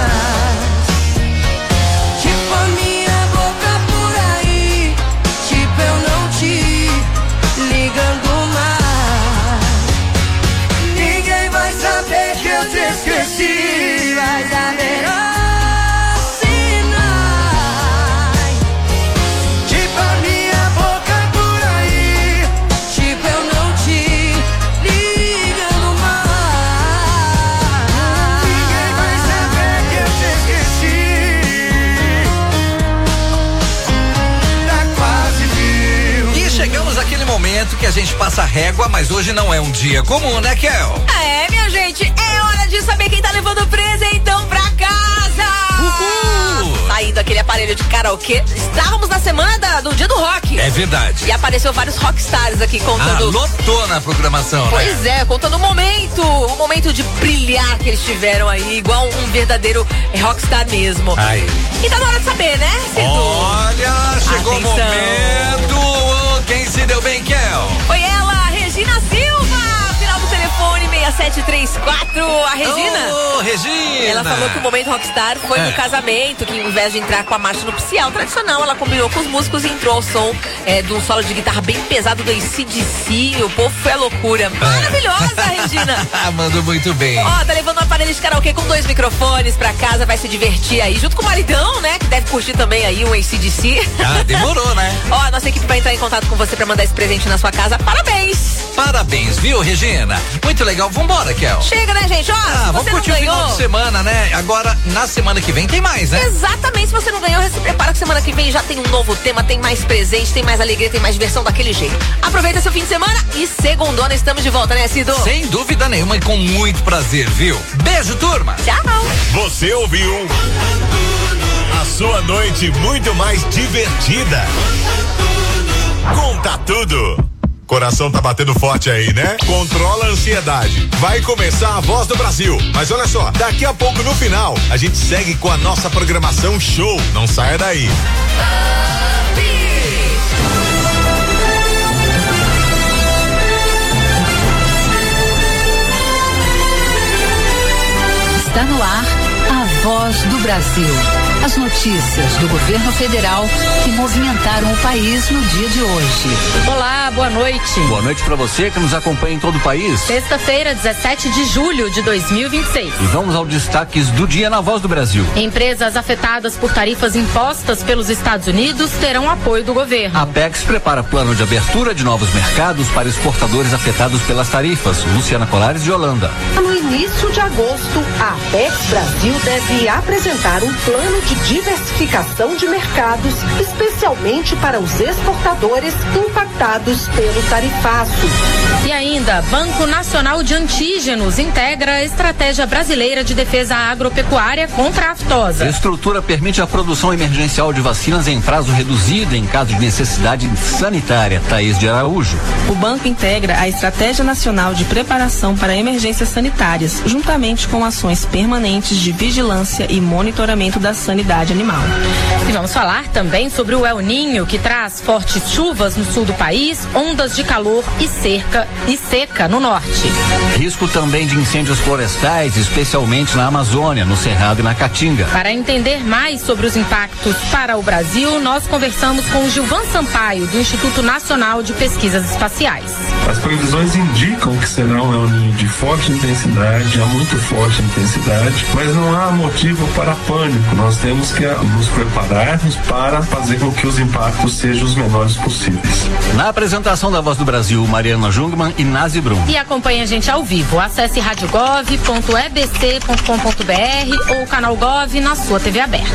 tipo a minha boca por aí, tipo eu não te ligando mais. Ninguém vai saber que eu te esqueci, mas haverá sinais, tipo a minha boca por aí, tipo eu não te ligando mais. Ninguém vai saber que eu te esqueci, tá quase viu. E chegamos àquele momento que a gente passa régua, mas hoje não é um dia comum, né, Kel? É, minha gente, é hora de saber quem tá levando presentão pra casa. Uhul! Saindo aquele aparelho de karaokê. Estávamos na semana da- do dia do rock. É verdade. E apareceu vários rockstars aqui Ah, contando. lotou na programação, né? Pois é, contando o momento, o momento de brilhar que eles tiveram aí, igual um verdadeiro rockstar mesmo. Ai. E tá na hora de saber, né, Cidu? Olha, chegou o Atenção. momento. Quem se deu bem, Kel? Foi ela, Regina Silva, final do telefone seis sete três quatro, a Regina. Ô, Regina! Ela falou que o momento rockstar foi É. no casamento, que ao invés de entrar com a marcha nupcial tradicional, ela combinou com os músicos e entrou ao som é, de um solo de guitarra bem pesado do A C D C. O povo foi a loucura. Maravilhosa, Regina! Mandou muito bem. Ó, tá levando um aparelho de karaokê com dois microfones pra casa, vai se divertir aí, junto com o maridão, né? Que deve curtir também aí o A C D C. Ah, demorou, né? Ó, a nossa equipe vai entrar em contato com você pra mandar esse presente na sua casa. Parabéns! Parabéns, viu, Regina? Muito legal. Vambora, Kel. Chega, né, gente? Ó, Ah, se vamos você não curtir o ganhou... final de semana, né? Agora, na semana que vem tem mais, né? Exatamente, se você não ganhou, se prepara que semana que vem já tem um novo tema, tem mais presente, tem mais alegria, tem mais diversão daquele jeito. Aproveita seu fim de semana e segundona estamos de volta, né, Cido? Sem dúvida nenhuma e com muito prazer, viu? Beijo, turma! Tchau! Você ouviu a sua noite muito mais divertida. Conta tudo. Coração tá batendo forte aí, né? Controla a ansiedade. Vai começar a Voz do Brasil. Mas olha só, daqui a pouco no final, a gente segue com a nossa programação show. Não saia daí. Está no ar a Voz do Brasil. As notícias do governo federal que movimentaram o país no dia de hoje. Olá, boa noite. Boa noite para você que nos acompanha em todo o país. Sexta-feira, dezessete de julho de dois mil e vinte e seis. E vamos aos destaques do dia na Voz do Brasil. Empresas afetadas por tarifas impostas pelos Estados Unidos terão apoio do governo. A Apex prepara plano de abertura de novos mercados para exportadores afetados pelas tarifas. Luciana Colares, de Holanda. No início de agosto, a Apex Brasil deve apresentar um plano de diversificação de mercados, especialmente para os exportadores impactados pelo tarifaço. E ainda, Banco Nacional de Antígenos integra a Estratégia Brasileira de Defesa Agropecuária contra a aftosa. A estrutura permite a produção emergencial de vacinas em prazo reduzido em caso de necessidade sanitária. Thaís de Araújo. O banco integra a Estratégia Nacional de Preparação para Emergências Sanitárias, juntamente com ações permanentes de vigilância e monitoramento da sanidade animal. E vamos falar também sobre o El Ninho, que traz fortes chuvas no sul do país, ondas de calor e cerca e seca no norte. Risco também de incêndios florestais, especialmente na Amazônia, no Cerrado e na Caatinga. Para entender mais sobre os impactos para o Brasil, nós conversamos com o Gilvan Sampaio, do Instituto Nacional de Pesquisas Espaciais. As previsões indicam que será um El Ninho de forte intensidade, a muito forte intensidade, mas não há motivo para pânico. Nós temos que nos prepararmos para fazer com que os impactos sejam os menores possíveis. Na apresentação da Voz do Brasil, Mariana Jungmann e Nazi Brum. E acompanhe a gente ao vivo. Acesse rádio gov ponto e b c ponto com ponto b r ou o canal Gov na sua T V aberta.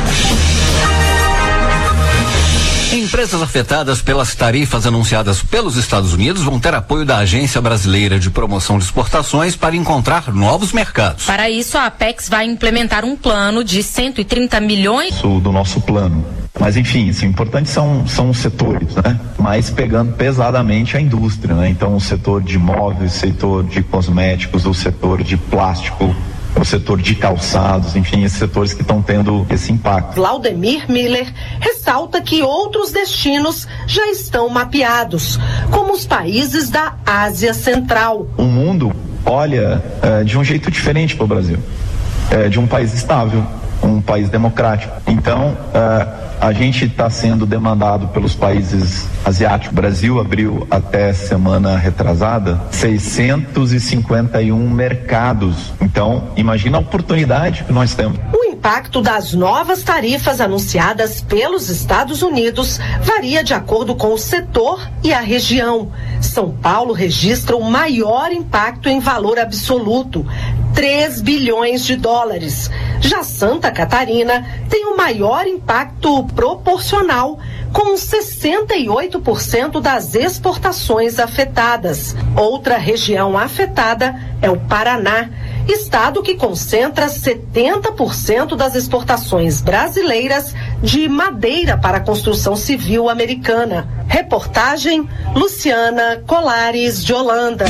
Empresas afetadas pelas tarifas anunciadas pelos Estados Unidos vão ter apoio da Agência Brasileira de Promoção de Exportações para encontrar novos mercados. Para isso, a Apex vai implementar um plano de cento e trinta milhões. Do nosso plano. Mas enfim, assim, importante são, são os setores, né? Mas pegando pesadamente a indústria, né? Então o setor de móveis, setor de cosméticos, o setor de plástico, o setor de calçados, enfim, esses setores que estão tendo esse impacto. Claudemir Miller ressalta que outros destinos já estão mapeados, como os países da Ásia Central. O mundo olha é, de um jeito diferente para o Brasil, é, de um país estável, um país democrático. Então, é, a gente está sendo demandado pelos países asiáticos. O Brasil abriu até semana retrasada seiscentos e cinquenta e um mercados. Então, imagina a oportunidade que nós temos. O impacto das novas tarifas anunciadas pelos Estados Unidos varia de acordo com o setor e a região. São Paulo registra o maior impacto em valor absoluto, três bilhões de dólares. Já Santa Catarina tem o maior impacto proporcional, com sessenta e oito por cento das exportações afetadas. Outra região afetada é o Paraná, estado que concentra setenta por cento das exportações brasileiras de madeira para a construção civil americana. Reportagem Luciana Colares, de Holanda.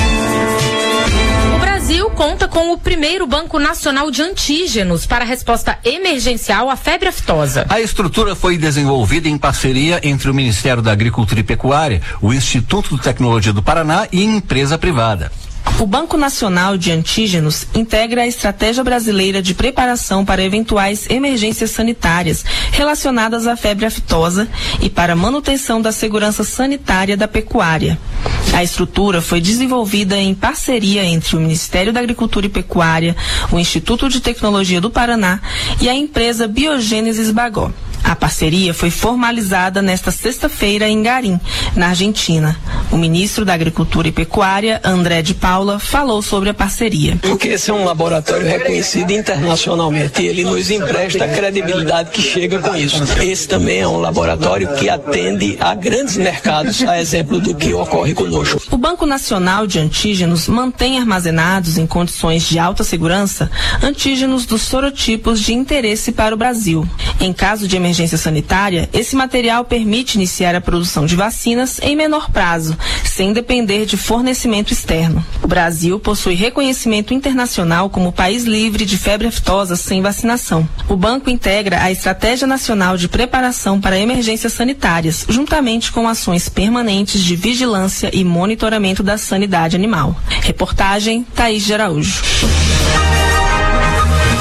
O Brasil conta com o primeiro Banco Nacional de Antígenos para resposta emergencial à febre aftosa. A estrutura foi desenvolvida em parceria entre o Ministério da Agricultura e Pecuária, o Instituto de Tecnologia do Paraná e empresa privada. O Banco Nacional de Antígenos integra a Estratégia Brasileira de Preparação para eventuais emergências sanitárias relacionadas à febre aftosa e para manutenção da segurança sanitária da pecuária. A estrutura foi desenvolvida em parceria entre o Ministério da Agricultura e Pecuária, o Instituto de Tecnologia do Paraná e a empresa Biogênesis Bagó. A parceria foi formalizada nesta sexta-feira em Garim, na Argentina. O ministro da Agricultura e Pecuária, André de Paula, falou sobre a parceria. Porque esse é um laboratório reconhecido internacionalmente e ele nos empresta a credibilidade que chega com isso. Esse também é um laboratório que atende a grandes mercados, a exemplo do que ocorre conosco. O Banco Nacional de Antígenos mantém armazenados em condições de alta segurança antígenos dos sorotipos de interesse para o Brasil. Em caso de emergência emergência sanitária, esse material permite iniciar a produção de vacinas em menor prazo, sem depender de fornecimento externo. O Brasil possui reconhecimento internacional como país livre de febre aftosa sem vacinação. O banco integra a Estratégia Nacional de Preparação para Emergências Sanitárias, juntamente com ações permanentes de vigilância e monitoramento da sanidade animal. Reportagem Thaís de Araújo.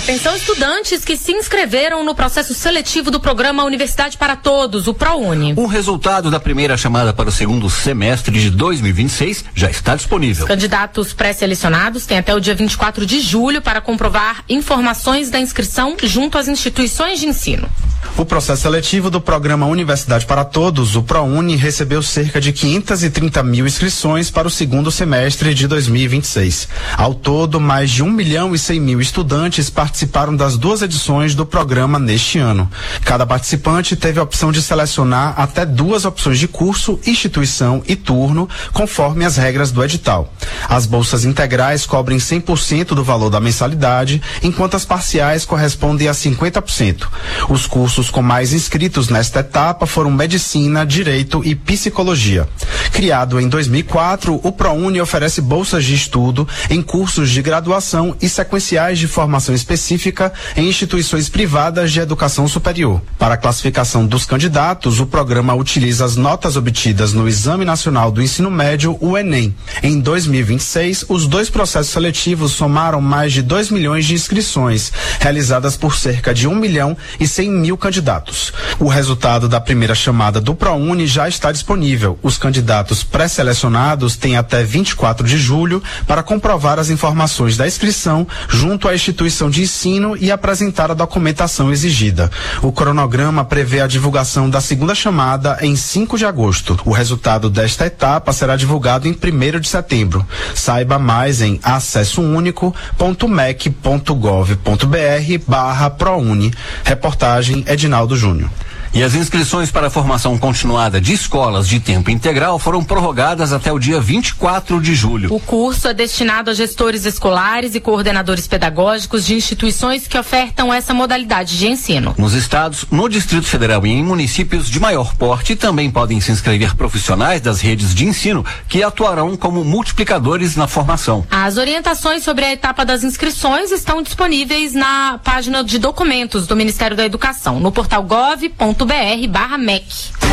Atenção, estudantes que se inscreveram no processo seletivo do programa Universidade para Todos, o ProUni. O resultado da primeira chamada para o segundo semestre de dois mil e vinte e seis já está disponível. Os candidatos pré-selecionados têm até o dia vinte e quatro de julho para comprovar informações da inscrição junto às instituições de ensino. O processo seletivo do programa Universidade para Todos, o ProUni, recebeu cerca de quinhentas e trinta mil inscrições para o segundo semestre de dois mil e vinte e seis. Ao todo, mais de um milhão e cem mil estudantes participaram das duas edições do programa neste ano. Cada participante teve a opção de selecionar até duas opções de curso, instituição e turno, conforme as regras do edital. As bolsas integrais cobrem cem por cento do valor da mensalidade, enquanto as parciais correspondem a cinquenta por cento. Os cursos com mais inscritos nesta etapa foram Medicina, Direito e Psicologia. Criado em dois mil e quatro, o ProUni oferece bolsas de estudo em cursos de graduação e sequenciais de formação específica em instituições privadas de educação superior. Para a classificação dos candidatos, o programa utiliza as notas obtidas no Exame Nacional do Ensino Médio, o Enem. Em dois mil e vinte e seis, os dois processos seletivos somaram mais de dois milhões de inscrições, realizadas por cerca de um milhão e cem mil candidatos. O resultado da primeira chamada do ProUni já está disponível. Os candidatos pré-selecionados têm até vinte e quatro de julho para comprovar as informações da inscrição junto à instituição de ensino e apresentar a documentação exigida. O cronograma prevê a divulgação da segunda chamada em cinco de agosto. O resultado desta etapa será divulgado em primeiro de setembro. Saiba mais em acesso único ponto mec ponto gov ponto br barra ProUni. Reportagem Edinaldo Júnior. E as inscrições para a formação continuada de escolas de tempo integral foram prorrogadas até o dia vinte e quatro de julho. O curso é destinado a gestores escolares e coordenadores pedagógicos de instituições que ofertam essa modalidade de ensino. Nos estados, no Distrito Federal e em municípios de maior porte também podem se inscrever profissionais das redes de ensino que atuarão como multiplicadores na formação. As orientações sobre a etapa das inscrições estão disponíveis na página de documentos do Ministério da Educação, no portal gov ponto br barra mec.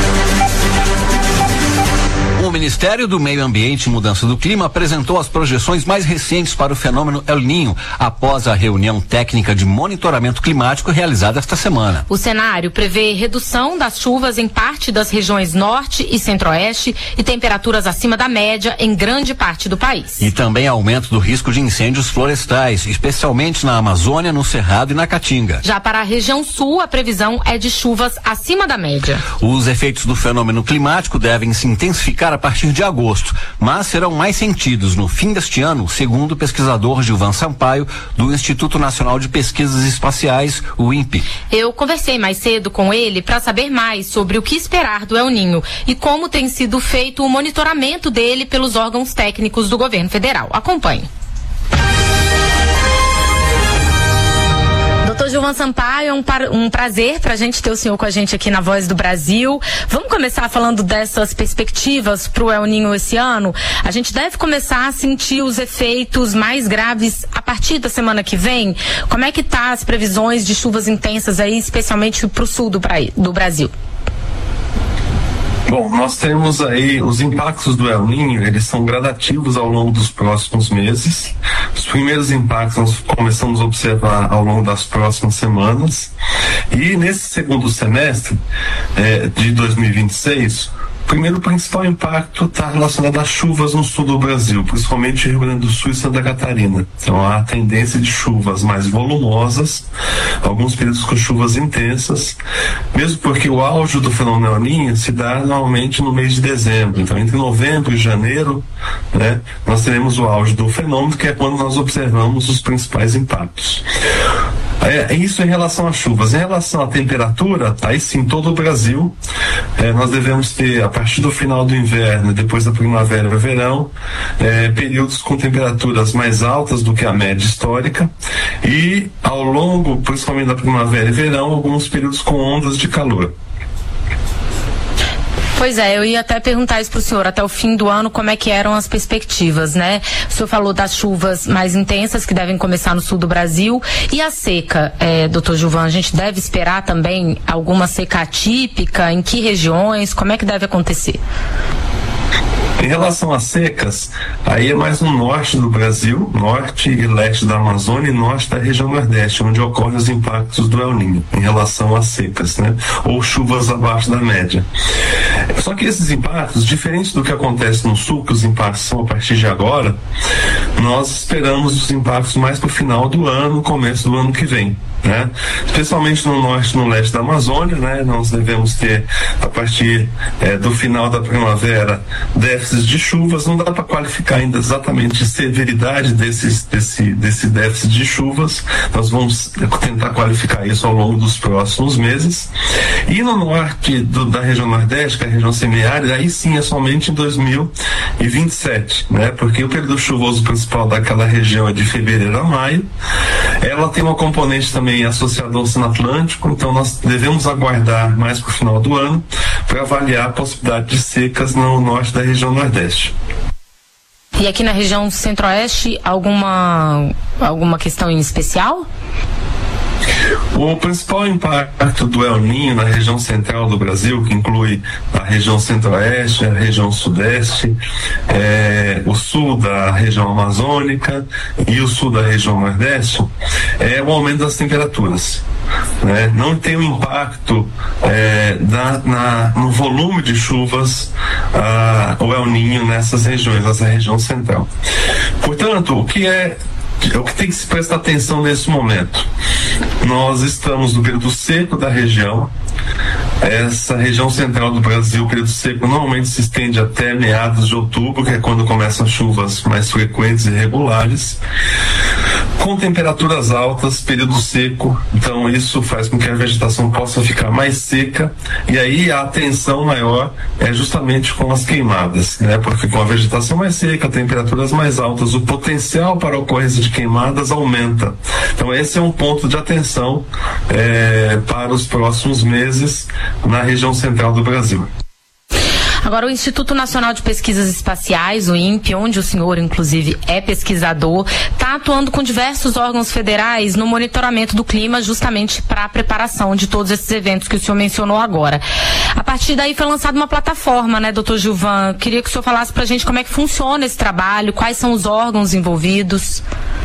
O Ministério do Meio Ambiente e Mudança do Clima apresentou as projeções mais recentes para o fenômeno El Niño após a reunião técnica de monitoramento climático realizada esta semana. O cenário prevê redução das chuvas em parte das regiões norte e centro-oeste e temperaturas acima da média em grande parte do país. E também aumento do risco de incêndios florestais, especialmente na Amazônia, no Cerrado e na Caatinga. Já para a região sul, a previsão é de chuvas acima da média. Os efeitos do fenômeno climático devem se intensificar a partir de agosto, mas serão mais sentidos no fim deste ano, segundo o pesquisador Gilvan Sampaio, do Instituto Nacional de Pesquisas Espaciais, o INPE. Eu conversei mais cedo com ele para saber mais sobre o que esperar do El Niño e como tem sido feito o monitoramento dele pelos órgãos técnicos do governo federal. Acompanhe. doutor Gilvan Sampaio, é um, par, um prazer para a gente ter o senhor com a gente aqui na Voz do Brasil. Vamos começar falando dessas perspectivas para o El Niño esse ano. A gente deve começar a sentir os efeitos mais graves a partir da semana que vem. Como é que tá as previsões de chuvas intensas aí, especialmente para o sul do, do Brasil? Bom, nós temos aí os impactos do El Niño, eles são gradativos ao longo dos próximos meses. Os primeiros impactos nós começamos a observar ao longo das próximas semanas. E nesse segundo semestre eh, de dois mil e vinte e seis, primeiro, o principal impacto está relacionado às chuvas no sul do Brasil, principalmente Rio Grande do Sul e Santa Catarina. Então, há a tendência de chuvas mais volumosas, alguns períodos com chuvas intensas, mesmo porque o auge do fenômeno El Niño se dá normalmente no mês de dezembro. Então, entre novembro e janeiro, né, nós teremos o auge do fenômeno, que é quando nós observamos os principais impactos. É, isso em relação às chuvas. Em relação à temperatura, aí sim, todo o Brasil, é, nós devemos ter, a partir do final do inverno, depois da primavera e verão, é, períodos com temperaturas mais altas do que a média histórica e, ao longo, principalmente da primavera e verão, alguns períodos com ondas de calor. Pois é, eu ia até perguntar isso para o senhor, até o fim do ano, como é que eram as perspectivas, né? O senhor falou das chuvas mais intensas que devem começar no sul do Brasil e a seca, é, doutor Gilvan, a gente deve esperar também alguma seca atípica? Em que regiões? Como é que deve acontecer? Em relação às secas, aí é mais no norte do Brasil, norte e leste da Amazônia e norte da região nordeste, onde ocorrem os impactos do El Niño em relação às secas, né? Ou chuvas abaixo da média. Só que esses impactos, diferente do que acontece no sul, que os impactos são a partir de agora, nós esperamos os impactos mais para o final do ano, começo do ano que vem, né? Especialmente no norte e no leste da Amazônia, né? Nós devemos ter, a partir eh, do final da primavera, déficits de chuvas. Não dá para qualificar ainda exatamente a severidade desses, desse, desse déficit de chuvas. Nós vamos tentar qualificar isso ao longo dos próximos meses. E no norte do, da região nordeste, que é a região semiárida, aí sim é somente em dois mil e vinte e sete, né? Porque o período chuvoso principal daquela região é de fevereiro a maio. Ela tem uma componente também associada ao Oceano Atlântico, então nós devemos aguardar mais para o final do ano para avaliar a possibilidade de secas no norte da região nordeste. E aqui na região centro-oeste, alguma, alguma questão em especial? O principal impacto do El Niño na região central do Brasil, que inclui a região centro-oeste, a região sudeste, é, o sul da região amazônica e o sul da região nordeste, é o aumento das temperaturas. Né? Não tem um impacto é, na, na, no volume de chuvas ah, o El Niño nessas regiões, nessa região central. Portanto, o que é o que tem que se prestar atenção nesse momento? Nós estamos no período seco da região. Essa região central do Brasil, o período seco normalmente se estende até meados de outubro, que é quando começam as chuvas mais frequentes e regulares, com temperaturas altas, período seco. Então isso faz com que a vegetação possa ficar mais seca, e aí a atenção maior é justamente com as queimadas, né? Porque com a vegetação mais seca, temperaturas mais altas, o potencial para a ocorrência de queimadas aumenta. Então esse é um ponto de atenção é, para os próximos meses na região central do Brasil. Agora, o Instituto Nacional de Pesquisas Espaciais, o INPE, onde o senhor, inclusive, é pesquisador, está atuando com diversos órgãos federais no monitoramento do clima, justamente para a preparação de todos esses eventos que o senhor mencionou agora. A partir daí foi lançada uma plataforma, né, doutor Gilvan? Queria que o senhor falasse para a gente como é que funciona esse trabalho, quais são os órgãos envolvidos.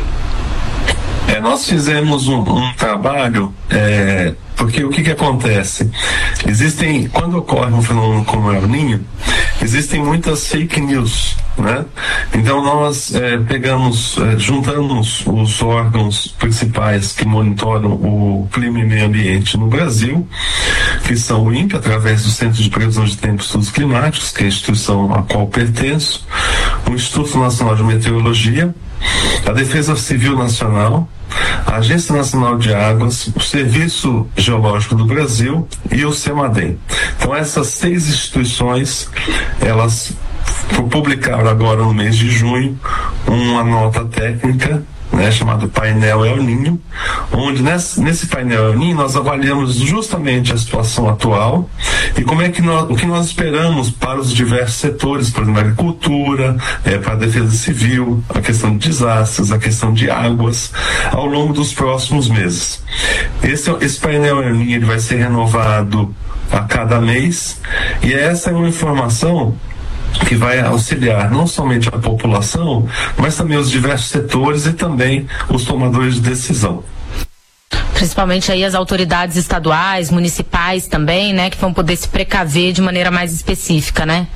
É, nós fizemos um, um trabalho, é, porque o que que acontece? Existem, quando ocorre um fenômeno como o El Niño, existem muitas fake news, né? Então nós é, pegamos, é, juntamos os órgãos principais que monitoram o clima e meio ambiente no Brasil, que são o INPE, através do Centro de Previsão de Tempo e Estudos Climáticos, que é a instituição a qual pertenço, o Instituto Nacional de Meteorologia, a Defesa Civil Nacional, a Agência Nacional de Águas, o Serviço Geológico do Brasil e o CEMADEM. Então essas seis instituições, elas publicaram agora no mês de junho uma nota técnica, né, chamado painel El Niño, onde nesse, nesse painel El Niño nós avaliamos justamente a situação atual e como é que nós, o que nós esperamos para os diversos setores, por exemplo, a agricultura, é, para a defesa civil, a questão de desastres, a questão de águas, ao longo dos próximos meses. Esse, esse painel El Niño ele vai ser renovado a cada mês, e essa é uma informação que vai auxiliar não somente a população, mas também os diversos setores e também os tomadores de decisão. Principalmente aí as autoridades estaduais, municipais também, né, que vão poder se precaver de maneira mais específica, né?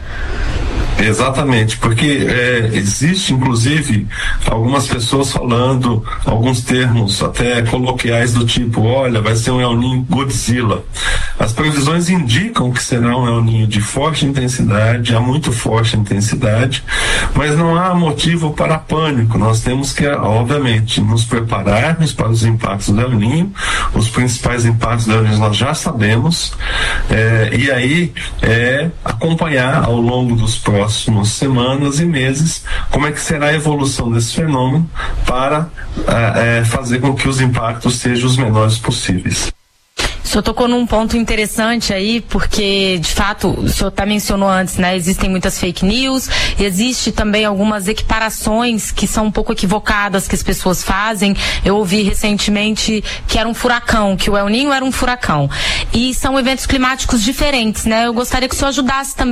Exatamente, porque é, existe inclusive algumas pessoas falando alguns termos até coloquiais do tipo, olha, vai ser um El Niño Godzilla. As previsões indicam que será um El Niño de forte intensidade, a muito forte intensidade, mas não há motivo para pânico. Nós temos que, obviamente, nos prepararmos para os impactos do El Niño. Os principais impactos do El Niño nós já sabemos, é, e aí é acompanhar ao longo dos próximos próximas semanas e meses como é que será a evolução desse fenômeno para é, fazer com que os impactos sejam os menores possíveis. O senhor tocou num ponto interessante aí, porque, de fato, o senhor até mencionou antes, né? Existem muitas fake news, existe também algumas equiparações que são um pouco equivocadas que as pessoas fazem. Eu ouvi recentemente que era um furacão, que o El Niño era um furacão. E são eventos climáticos diferentes, né? Eu gostaria que o senhor ajudasse também